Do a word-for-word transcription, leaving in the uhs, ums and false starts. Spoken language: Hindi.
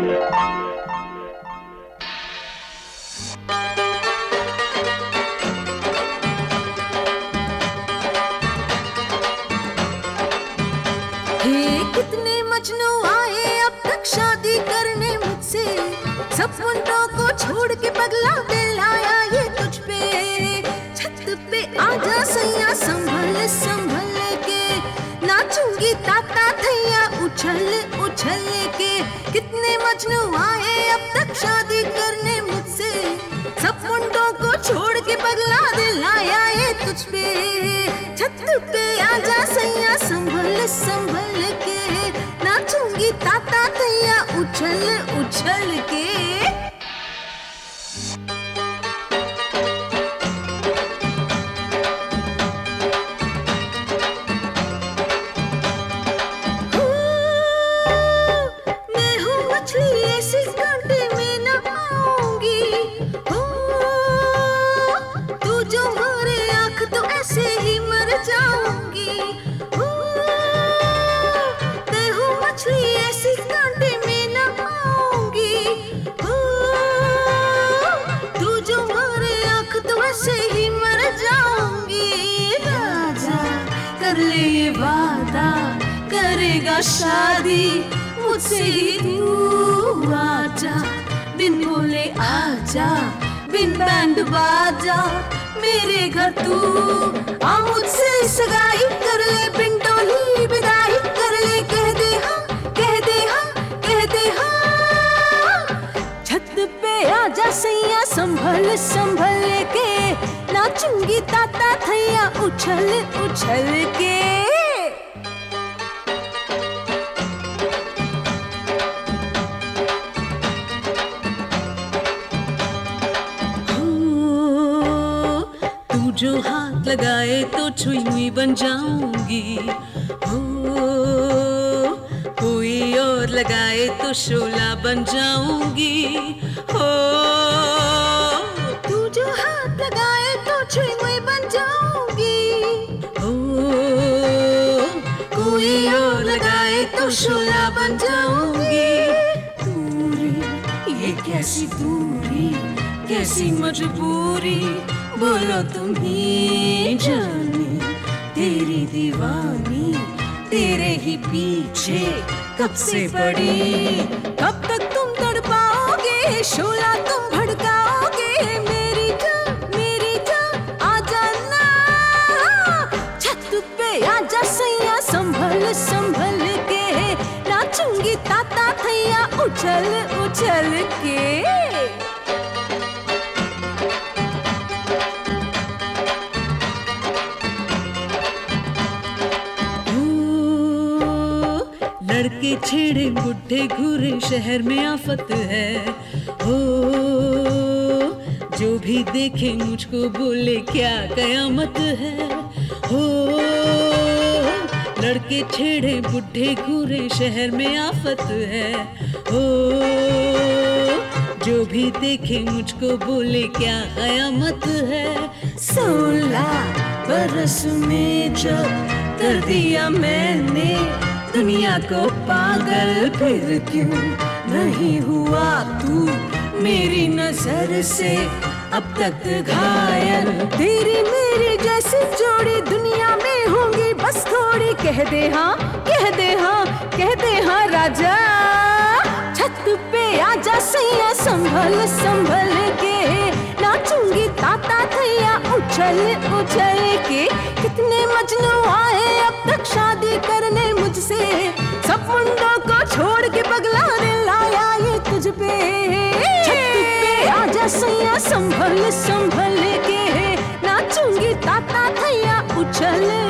कितने मजनू आए अब तक शादी करने मुझसे, सब मुंडों को छोड़ के पगला दिल आया ये तुझ पे। छत पे आजा सैया संभल संभल के, नाचूंगी ताता थैया उछल उछल के। कितने मजनू आए अब तक शादी करने मुझसे, सब मुंडों को छोड़ के पगला दिल आया ये तुझ पे। छत पे आजा सैया संभल संभल के, नाचूंगी ताता थैया उछल उछल के। मैं हूँ मछली ऐसी कांटे में न आऊंगी, तू जो मारे आंख तो ऐसे ही मर जाऊंगी। मैं हूँ मछली ऐसी कांटे में न आऊंगी, तू जो मारे आंख तो ऐसे ही मर जाऊंगी। राजा कर ले ये वादा, करेगा शादी मुझसे ही तू। आजा बिन बोले आजा, बिन बैंड बाजा मेरे घर तू। आ मुझसे सगाई कर ले, बिन डोली विदाई कर ले। कह दे हाँ कह दे हाँ कह दे हाँ। छत पे आजा सैया संभल संभल के, नाचूंगी ताता थैया उछल उछल के। जो हाथ लगाए तो छुई हुई बन जाऊंगी, हो कोई और लगाए तो शोला बन जाऊंगी। हो तू जो हाथ लगाए तो छुई हुई बन जाऊंगी, हो कोई और लगाए तो शोला बन जाऊंगी। दूरी ये कैसी दूरी, कैसी मजबूरी, बोलो तुम ही जाने। तेरी दीवानी तेरे ही पीछे कब से पड़ी, कब तक तुम तड़पाओगे, शोला तुम भड़काओगे। मेरी जान मेरी जान आ जाना, छत पे आजा सैया संभल संभल के, नाचूंगी ताता थैया उछल उछल के। लड़के छेड़े बुढ़े घूरे शहर में आफत है, हो जो भी देखे मुझको बोले क्या कयामत है। हो लड़के छेड़े बुढ़े घूरे शहर में आफत है, हो जो भी देखे मुझको बोले क्या कयामत है। सोलह बरस में जब कर दिया मैंने दुनिया को पागल, फिर क्यों नहीं हुआ तू मेरी नजर से अब तक घायल। तेरी मेरी जैसी जोड़ी दुनिया में होंगी बस थोड़ी। कह दे हाँ कह दे हाँ कह दे हाँ राजा, छत पे आजा सैया संभल संभल के, नाचूंगी ताता थैया उछल उछल के। कितने मजनू आए अब तक शादी करने मुझसे, सब मुंडों को छोड़ के पगला दिल आया ये तुझ पे। छत पे आजा सैया संभल संभल के, नाचूंगी ताता थैया उछल